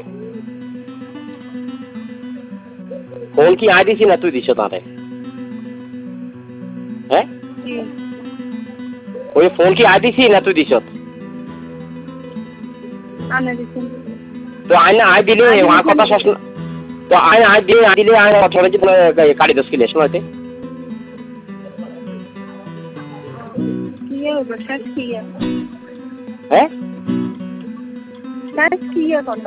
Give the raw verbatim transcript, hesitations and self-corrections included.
Phone কি I দিছি না তুই দিছ তারে? হ্যাঁ ওই ফোন কি আই দিছি না তুই দিছ? তো আইনা আই দিলে আমার কথা শেষ না। তো আইনা আই দিলে আই দিলে আইনা কথা বলে কাটি দশ কিলো শোনাতে কি है? হ্যাঁ কি है